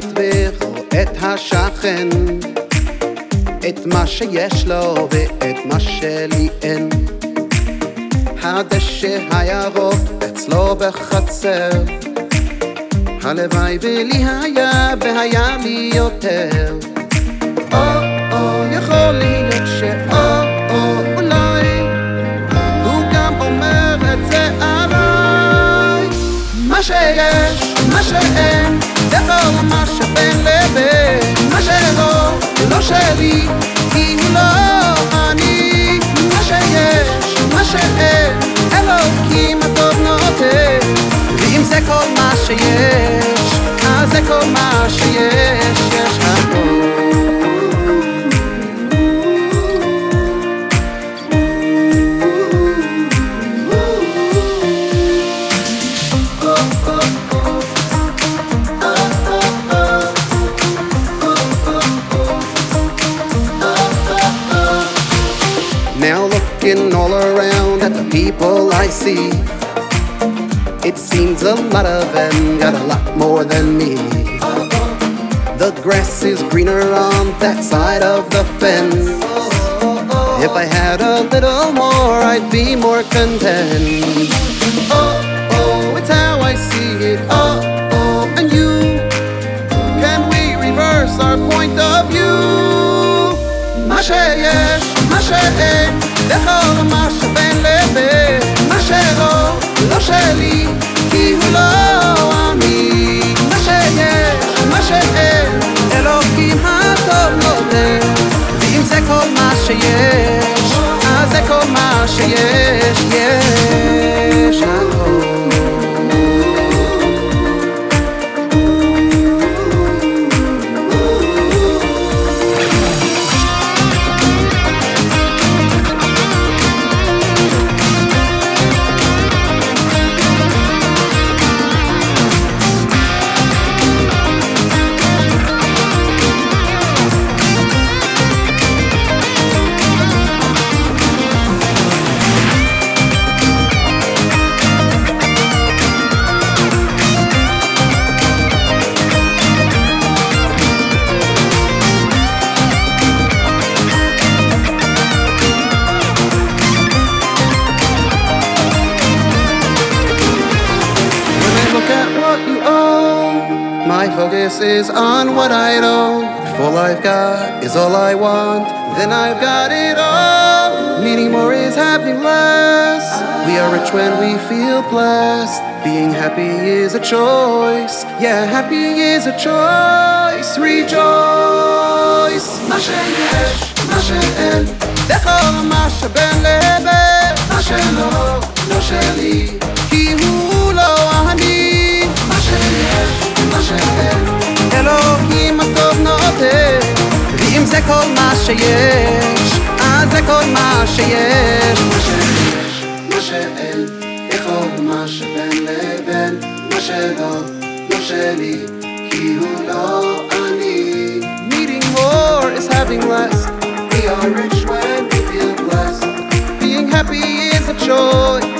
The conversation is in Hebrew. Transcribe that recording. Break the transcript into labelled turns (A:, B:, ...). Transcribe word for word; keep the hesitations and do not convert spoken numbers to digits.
A: הבית ורואה את השכן, את מה שיש לו ואת מה שלי אין. הדשא הירוק אצלו בחצר, הלוואי ולי היה והיה לי יותר. או או יכול להיות שאו או אולי הוא גם אומר את זה עליי. מה שיש, מה שאין, זה כל מה שבין לבין. מה שלא, לא שלי, כי הוא לא אני. מה שיש, מה שאין, אלוקים הטוב נותן. ואם זה כל מה שיש, אז זה כל מה שיש, יש הכל. Now looking all around at the people I see, it seems a lot of them got a lot more than me. The grass is greener on that side of the fence. If I had a little more, I'd be more content. Oh, oh, it's how I see it. Oh, oh, and you, can we reverse our point of view? מה שיש, מה שאין, לכל מה שבין לבין. מה שלא, לא שלי, כי הוא לא אני. מה שיש, מה שאין, אלוקים הטוב נותן. ואם זה כל מה שיש, אז זה כל מה שיש, יש הכל. My focus is on what I don't. If all I've got is all I want, then I've got it all. Needing more is having less. We are rich when we feel blessed. Being happy is a choice. Yeah, happy is a choice. Rejoice. מה שיש, מה שאין, לכל מה שבין לבין. מה שלא, לא שלי, כי הוא לא אני. מה שיש, מה שאין, אלוקים הטוב נותן. ואם זה כל מה שיש, אז זה כל מה שיש. מה שיש, מה שאין, לכל מה שבין לבין. מה שלא, לא שלי, כי הוא לא אני. Needing more is having less. We are rich when we feel blessed. Being happy is a choice.